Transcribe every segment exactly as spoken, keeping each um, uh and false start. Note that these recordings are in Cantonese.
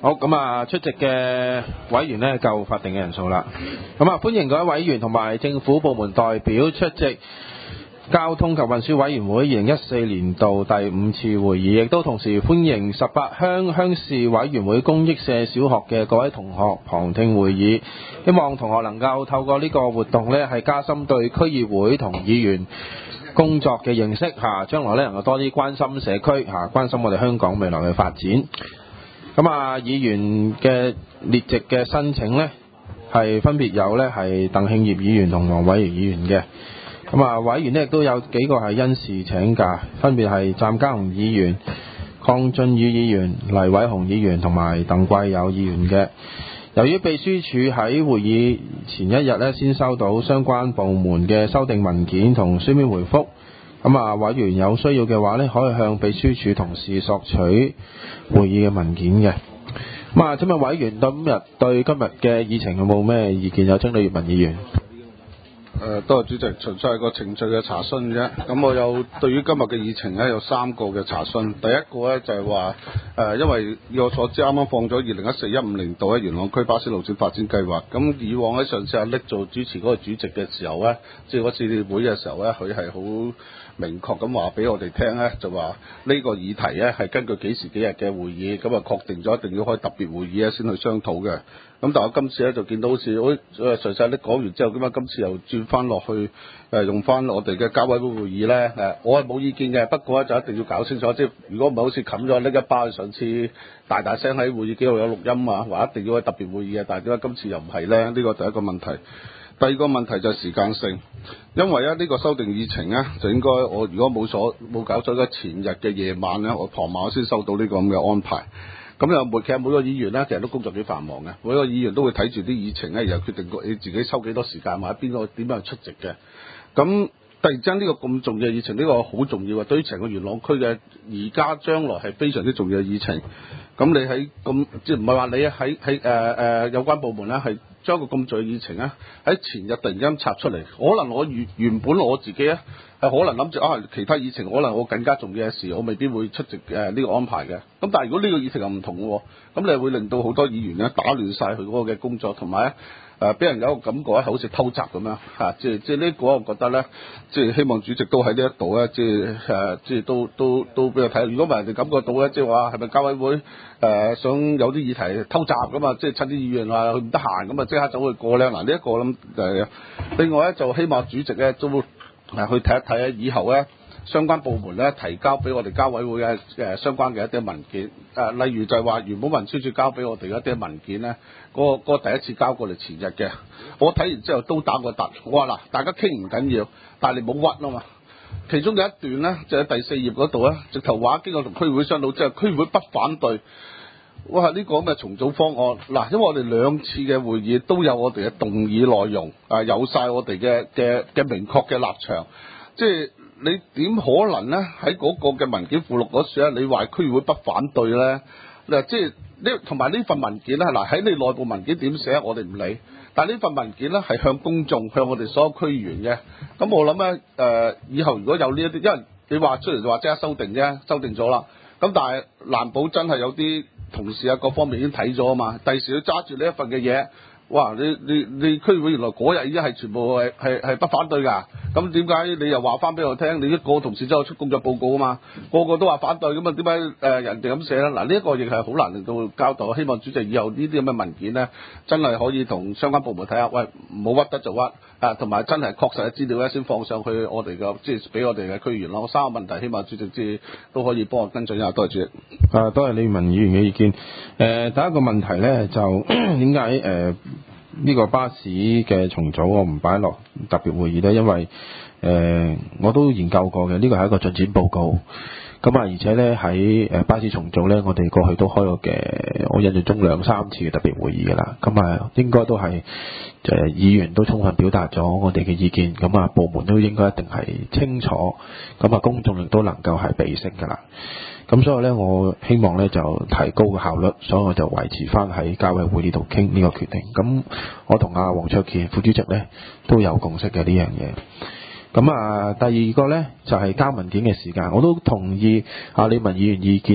好，咁啊，出席嘅委員呢夠法定嘅人數啦。咁啊，歡迎各位委員同埋政府部門代表出席交通及運輸委員會二零一四年度第五次會議，亦都同時歡迎十八鄉鄉事委員會公益社小學嘅各位同學旁聽會議。希望同學能夠透過呢個活動呢，係加深對區議會同議員工作嘅認識嚇，將來呢能夠多啲關心社區嚇，關心我哋香港未來嘅發展。咁啊，議員嘅列席嘅申請呢，係分別有呢係鄧慶業議員同黃偉賢議員嘅。咁啊，委員呢亦都有幾個係因事請假，分別係湛家雄議員、鄺俊宇議員、黎偉雄議員同埋鄧貴友議員嘅。由於秘書處喺會議前一日呢先收到相關部門嘅修訂文件同書面回覆，咁啊，委員有需要嘅話呢，可以向秘書處同事索取會議嘅文件嘅。咁啊，請問委員今日對今日嘅議程有冇咩意見？有請李月文議員。 誒，多謝主席，純粹係個程序嘅查詢啫。咁我有對於今日嘅議程咧有三個嘅查詢。第一個咧就係話誒，因為以我所知啱啱放咗二零一四一五年度咧元朗區巴士路線發展計劃。咁以往喺上次阿叻做主持嗰個主席嘅時候咧，即係嗰次會嘅時候咧，佢係好明確咁話俾我哋聽咧，就話呢個議題咧係根據幾時幾日嘅會議，咁啊確定咗一定要開特別會議咧先去商討嘅。咁但係我今次咧就見到好似好誒隨曬你講完之後，咁啊今次又轉翻落去誒用翻我哋嘅交委會會議咧誒，我係冇意見嘅，不過咧就一定要搞清楚，即係如果唔係好似冚咗呢一包上次大大聲喺會議記錄有錄音啊，話一定要開特別會議啊，但係點解今次又唔係咧？呢個第一個問題。第二個問題就係時間性，因為咧呢個修訂議程咧就應該我如果冇所冇搞錯嘅前日嘅夜晚咧，我傍晚先收到呢個咁嘅安排。咁又每其實每個議員咧，其實都工作幾繁忙嘅，每個議員都會睇住啲議程咧，然後決定你自己收幾多時間或者邊個點樣去出席嘅。咁突然之間呢個咁重要嘅議程，呢、呢個好重要啊！對於成個元朗區嘅而家將來係非常之重要嘅議程。咁你喺咁即係唔係話你喺喺誒誒有關部門咧係將個咁重要嘅議程咧喺前日突然間拆出嚟，可能我原原本我自己咧係可能諗住啊其他議程可能我更加重要嘅事，我未必會出席誒呢、呃呢個安排嘅。咁但係如果呢個議程又唔同喎，咁你會令到好多議員咧打亂晒佢嗰個嘅工作，同埋咧。誒俾、呃、人有一個感覺咧，好似偷襲咁樣嚇，即係即係呢個我覺得咧，即係希望主席都喺呢一度咧，即係誒，即係都都都俾我睇。如果唔係人哋感覺到咧，即係話係咪交委會誒、呃、想有啲議題偷襲咁啊？即係趁啲議員話佢唔得閒咁啊，即刻走去過咧。嗱呢一個諗誒，另外咧就希望主席咧都誒去睇一睇咧，以後咧。相關部門咧提交俾我哋交委會嘅誒、呃、相關嘅一啲文件，誒、呃、例如就係話原本運輸署交俾我哋嘅一啲文件咧，嗰、嗰個嗰個第一次交過嚟前日嘅，我睇完之後都打個突，我話嗱大家傾唔緊要，但係你冇屈啊嘛。其中有一段咧就喺第四頁嗰度咧，直頭話經過同區議會商討之後，區議會不反對。哇！呢、呢個咁嘅重組方案嗱，因為我哋兩次嘅會議都有我哋嘅動議內容，啊、呃、有晒我哋嘅嘅嘅明確嘅立場，即係。你點可能咧喺嗰個嘅文件附錄嗰處咧？你話區議會不反對咧？嗱，即係呢同埋呢份文件咧，嗱喺你內部文件點寫，我哋唔理。但係呢份文件咧係向公眾、向我哋所有區議員嘅。咁我諗咧誒，以後如果有呢一啲，因為你話出嚟就話即刻修訂啫，修訂咗啦。咁但係難保真係有啲同事啊各方面已經睇咗啊嘛。第時要揸住呢一份嘅嘢。哇！你你你區議會原來嗰日已經係全部係係係不反對㗎，咁點解你又話翻俾我聽？你一個同事之後出工作報告啊嘛，個個都話反對，咁啊點解誒人哋咁寫咧？嗱，呢一個亦係好難令到交代。希望主席以後呢啲咁嘅文件咧，真係可以同相關部門睇下，喂，唔好屈得就屈啊，同埋真係確實嘅資料咧，先放上去我哋嘅即係俾我哋嘅區議員咯。三個問題，希望主席即係都可以幫我跟進一下。多謝主席。 啊，多謝李文議員嘅意見。誒、呃，第一個問題咧就點解誒？呢個巴士嘅重組我唔擺落特別會議咧，因為誒、呃、我都研究過嘅，呢個係一個進展報告。咁啊，而且咧喺誒巴士重組咧，我哋過去都開過嘅，我印象中兩三次嘅特別會議㗎啦。咁啊，應該都係誒議員都充分表達咗我哋嘅意見，咁啊部門都應該一定係清楚，咁啊公眾亦都能夠係備悉㗎啦。咁所以咧，我希望咧就提高個效率，所以我就維持翻喺交委會呢度傾呢個決定。咁我同阿黃卓健副主席咧都有共識嘅呢樣嘢。咁啊，第二個咧就係、是、交文件嘅時間，我都同意阿李文議員意見咧，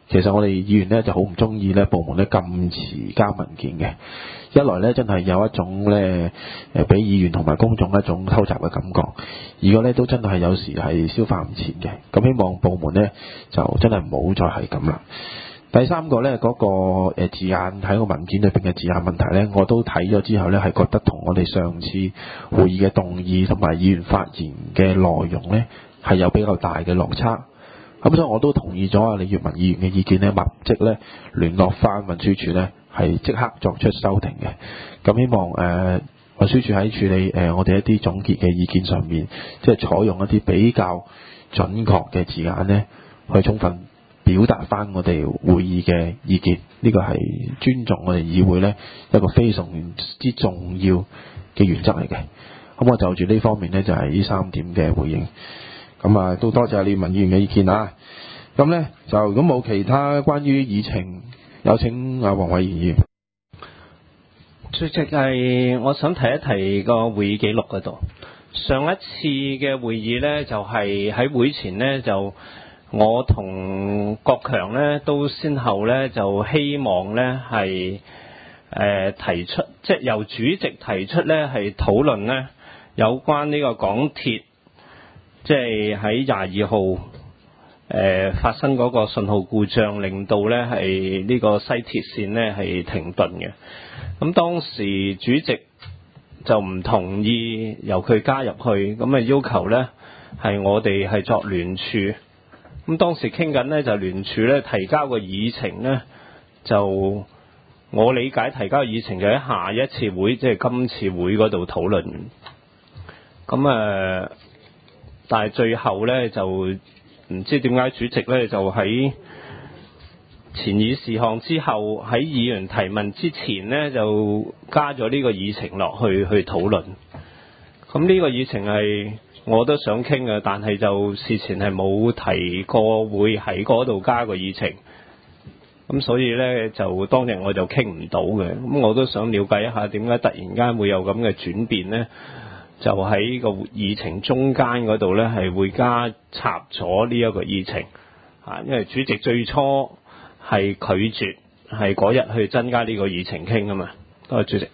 其實我哋議員咧就好唔中意咧部門咧咁遲交文件嘅，一來咧真係有一種咧誒俾議員同埋公眾一種偷襲嘅感覺，二個咧都真係有時係消化唔前嘅，咁希望部門咧就真係唔好再係咁啦。第三個咧嗰個誒字眼喺個文件裏邊嘅字眼問題咧，我都睇咗之後咧係覺得同我哋上次會議嘅動議同埋議員發言嘅內容咧係有比較大嘅落差。咁所以我都同意咗啊李月文議員嘅意見咧，立即咧聯絡翻運輸署咧係即刻作出修訂嘅。咁希望誒、呃、運輸署喺處理誒、呃、我哋一啲總結嘅意見上面，即係採用一啲比較準確嘅字眼咧，去充分表達翻我哋會議嘅意見。呢個係尊重我哋議會咧一個非常之重要嘅原則嚟嘅。咁我就住呢方面咧就係、是、呢三點嘅回應。咁啊，都多謝李文議員嘅意見啊！咁呢，就如果冇其他關於議程，有請阿黃偉賢議員。 主席係我想提一提個會議記錄嗰度。上一次嘅會議呢，就係、是、喺會前呢，就我同國強呢都先後呢，就希望呢係誒、呃、提出，即係由主席提出呢係討論呢有關呢個港鐵。即係喺廿二號誒發生嗰個信號故障，令到咧係呢個西鐵線咧係停頓嘅。咁當時主席就唔同意由佢加入去，咁啊要求咧係我哋係作聯署。咁當時傾緊咧就聯署咧提交個議程咧，就我理解提交嘅議程就喺下一次會，即係今次會嗰度討論。咁誒。呃但係最後咧就唔知點解主席咧就喺前議事項之後，喺議員提問之前咧就加咗呢個議程落去去討論。咁呢個議程係我都想傾嘅，但係就事前係冇提過會喺嗰度加個議程。咁所以咧就當日我就傾唔到嘅。咁我都想了解一下點解突然間會有咁嘅轉變咧？就喺個議程中間嗰度呢，係會加插咗呢一個議程啊，因為主席最初係拒絕係嗰日去增加呢個議程傾啊嘛。多謝主席。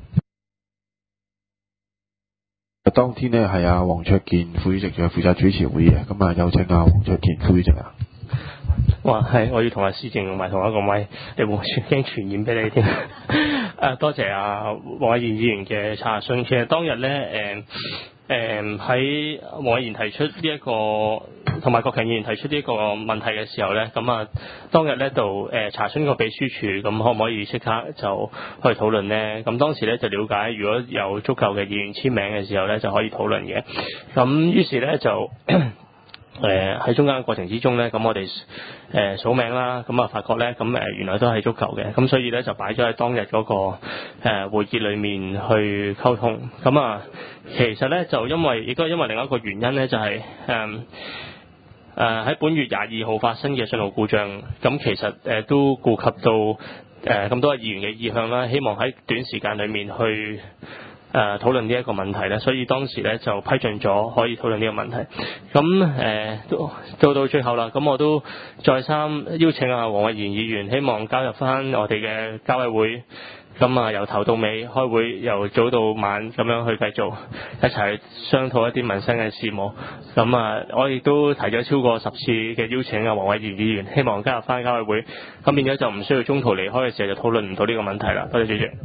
當天呢係阿黃卓健副主席仲負責主持會嘅，咁啊有請阿黃卓健副主席啊。 哇，係我要同阿司正同埋同一個咪，你會唔會驚傳染俾你添？誒，多謝阿黃偉賢議員嘅查詢。其實當日咧，誒誒喺黃偉賢提出呢、這、一個，同埋國強議員提出呢一個問題嘅時候咧，咁啊當日咧就誒查詢個秘書處，咁可唔可以即刻就去討論咧？咁當時咧就了解，如果有足夠嘅議員簽名嘅時候咧，就可以討論嘅。咁於是咧就。誒喺、呃、中間嘅過程之中咧，咁我哋誒數名啦，咁啊發覺咧，咁誒原來都係足夠嘅，咁所以咧就擺咗喺當日嗰、那個誒、呃、會議裏面去溝通。咁啊，其實咧就因為亦都係因為另一個原因咧，就係誒誒喺本月廿二號發生嘅信號故障，咁其實誒、呃、都顧及到誒咁、呃、多位議員嘅意向啦，希望喺短時間裏面去。誒、呃、討論呢一個問題咧，所以當時咧就批准咗可以討論呢個問題。咁誒都到到最後啦，咁我都再三邀請阿黃偉賢議員，希望加入翻我哋嘅交委會。咁啊由頭到尾開會，由早到晚咁樣去繼續一齊商討一啲民生嘅事務。咁啊，我亦都提咗超過十次嘅邀請啊，黃偉賢議員希望加入翻交委會。咁變咗就唔需要中途離開嘅時候就討論唔到呢個問題啦。多謝主席。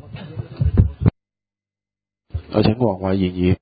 有請黃偉賢議員。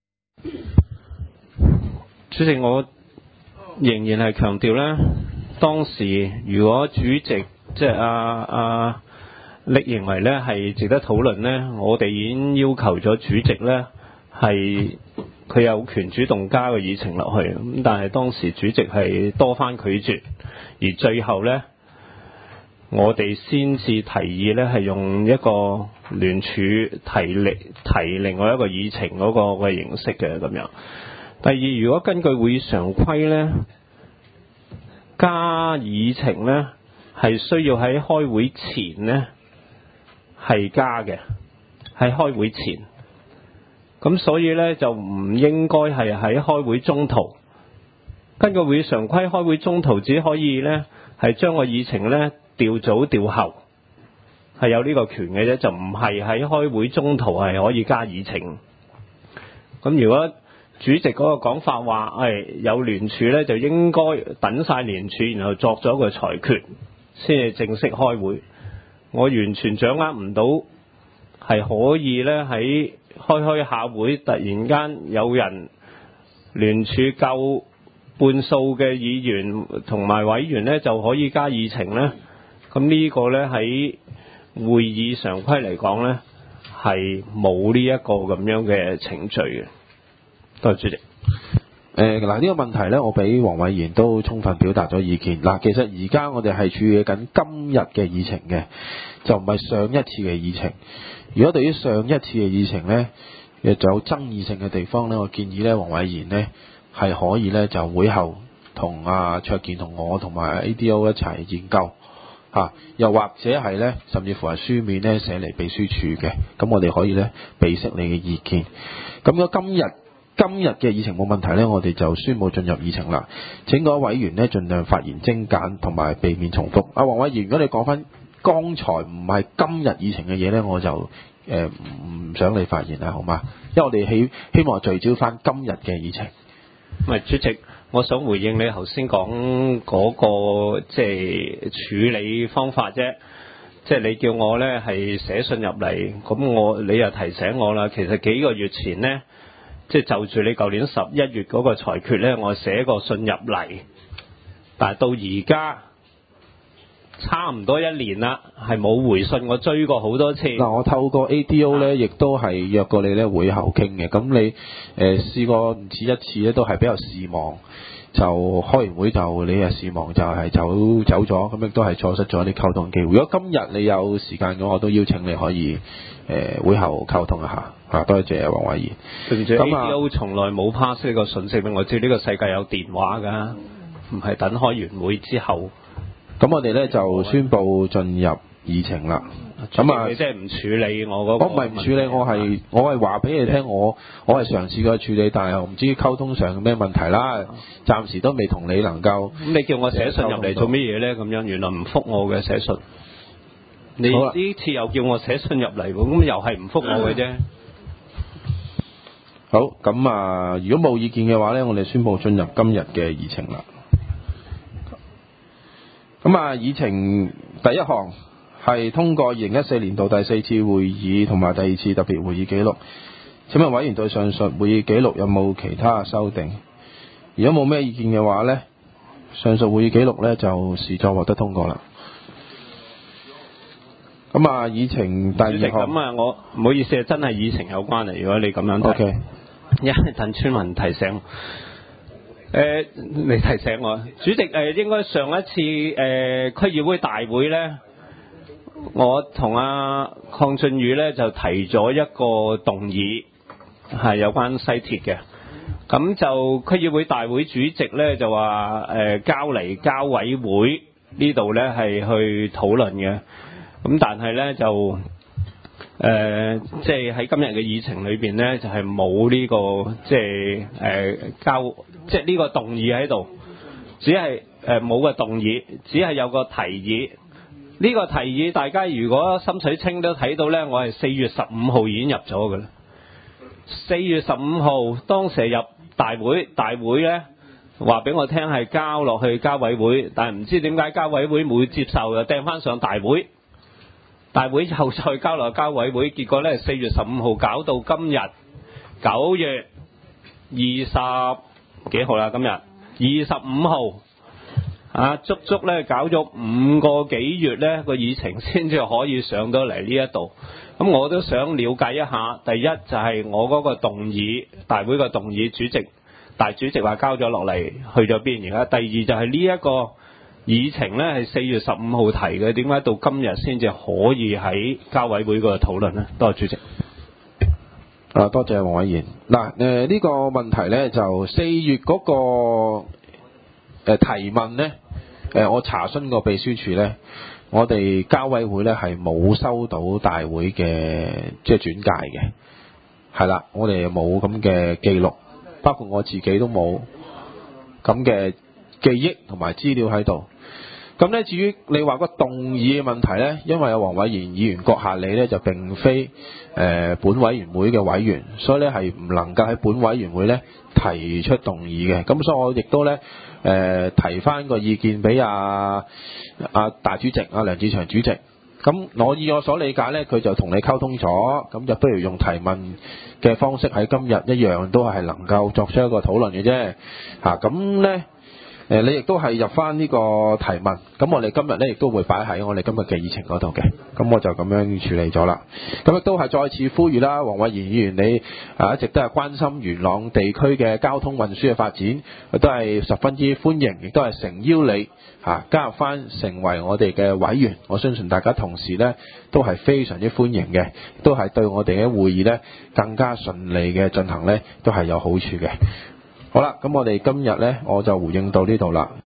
主席，我仍然係強調咧，當時如果主席即係阿阿力認為咧係值得討論咧，我哋已經要求咗主席咧係佢有權主動加個議程落去。咁但係當時主席係多番拒絕，而最後咧我哋先至提議咧係用一個聯署提力提另外一個議程嗰個嘅形式嘅咁樣。第二，如果根據會議常規咧，加議程咧係需要喺開會前咧係加嘅，喺開會前。咁所以咧就唔應該係喺開會中途。根據會議常規，開會中途只可以咧係將個議程呢調早調後，係有呢個權嘅啫，就唔係喺開會中途係可以加議程。咁如果主席嗰個講法話係有聯署呢，就應該等晒聯署，然後作咗個裁決先至正式開會。我完全掌握唔到係可以呢，喺開開下會突然間有人聯署夠半數嘅議員同埋委員呢，就可以加議程呢。咁呢個呢，喺會議常規嚟講呢，係冇呢一個咁樣嘅程序嘅。多謝主席。 誒嗱，呢個問題呢，我俾黃偉賢都充分表達咗意見。嗱，其實而家我哋係處理緊今日嘅議程嘅，就唔係上一次嘅議程。如果對於上一次嘅議程呢，誒仲有爭議性嘅地方呢，我建議呢，黃偉賢呢係可以呢，就會後同阿卓健同我同埋 A D O 一齊研究嚇、啊，又或者係呢，甚至乎係書面呢寫嚟秘書處嘅，咁我哋可以呢，備悉你嘅意見。咁如果今日今日嘅議程冇問題呢，我哋就宣佈進入議程啦。請各位委員呢盡量發言精簡同埋避免重複。阿黃偉賢，如果你講翻剛才唔係今日議程嘅嘢呢，我就誒唔、呃、想你發言啦，好嗎？因為我哋希希望聚焦翻今日嘅議程。 唔係主席，我想回應你頭先講嗰個即係處理方法啫。即係你叫我呢係寫信入嚟，咁我你又提醒我啦。其實幾個月前呢，即係就住你舊年十一月嗰個裁決呢，我寫個信入嚟，但係到而家差唔多一年啦，係冇回信，我追過好多次。 嗱，我透過 A D O 呢，亦都係約過你呢會後傾嘅。咁你誒、呃、試過唔止一次呢，都係比較事忙，就開完會就你係事忙就係走走咗，咁亦都係錯失咗啲溝通機會。如果今日你有時間嘅話，我都邀請你可以誒、呃、會後溝通一下。啊，多謝黃偉賢。 對唔住 A D O 從來冇 pass 呢個信息俾我知，呢個世界有電話㗎，唔係等開完會之後。 咁我哋咧就宣佈進入議程啦。咁啊， 你即係唔處理我嗰個？ 我唔係唔處理，我係我係話俾你聽，我我係嘗試過處理，但係我唔知溝通上有咩問題啦。暫時都未同你能夠。 咁你叫我寫信入嚟做乜嘢咧？咁樣原來唔覆我嘅寫信。你呢次又叫我寫信入嚟喎，咁又係唔覆我嘅啫。 好，咁啊，如果冇意見嘅話咧，我哋宣佈進入今日嘅議程啦。咁啊，議程第一項係通過二零一四年度第四次會議同埋第二次特別會議記錄。請問委員對上述會議記錄有冇其他修訂？如果冇咩意見嘅話呢，上述會議記錄呢就視作獲得通過啦。咁啊，議程第二項。 咁啊，我唔好意思啊，真係議程有關啊。如果你咁樣睇。O K。因為鄧村民提醒。誒、呃，你提醒我，主席誒、呃，應該上一次誒、呃、區議會大會呢，我同阿鄺俊宇呢就提咗一個動議，係有關西鐵嘅。咁就區議會大會主席呢就話誒、呃、交嚟交委會呢度呢係去討論嘅。咁但係呢就。誒、呃，即係喺今日嘅議程裏邊呢，就係冇呢個即係誒、呃、交，即係呢個動議喺度，只係誒冇個動議，只係有個提議。呢、這個提議，大家如果心水清都睇到呢，我係四月十五號已經入咗㗎啦。四月十五號當時入大會，大會呢話俾我聽係交落去交委會，但係唔知點解交委會冇接受，又掟翻上大會。大會後再交落交委會，結果咧四月十五號搞到今日九月二十幾號啦，今日二十五號啊，足足咧搞咗五個幾月咧個議程先至可以上到嚟呢一度。咁我都想了解一下，第一就係我嗰個動議，大會個動議主席大主席話交咗落嚟，去咗邊而家？第二就係呢一個議程呢係四月十五號提嘅，點解到今日先至可以喺交委會嗰度討論呢？多謝主席。 啊，多謝黃偉賢。嗱，誒呢個問題呢，就四月嗰、那個誒、呃、提問呢，誒、呃、我查詢過秘書處呢，我哋交委會呢係冇收到大會嘅即係轉介嘅，係啦，我哋冇咁嘅記錄，包括我自己都冇咁嘅記憶同埋資料喺度。 咁咧，至於你話個動議嘅問題咧，因為有黃偉賢議員閣下你咧就並非誒、呃、本委員會嘅委員，所以咧係唔能夠喺本委員會咧提出動議嘅。咁所以我亦都咧誒、呃、提翻個意見俾阿阿大主席阿、啊、梁志祥主席。咁我以我所理解咧，佢就同你溝通咗，咁就不如用提問嘅方式喺今日一樣都係能夠作出一個討論嘅啫。嚇咁咧。誒，你亦都係入翻呢個提問，咁我哋今日咧亦都會擺喺我哋今日嘅議程嗰度嘅，咁我就咁樣處理咗啦。咁亦都係再次呼籲啦，黃偉賢議員你啊一直都係關心元朗地區嘅交通運輸嘅發展，都係十分之歡迎，亦都係誠邀你嚇加入翻成為我哋嘅委員。我相信大家同時咧都係非常之歡迎嘅，都係對我哋嘅會議咧更加順利嘅進行咧都係有好處嘅。好啦，咁我哋今日咧我就回應到呢度啦。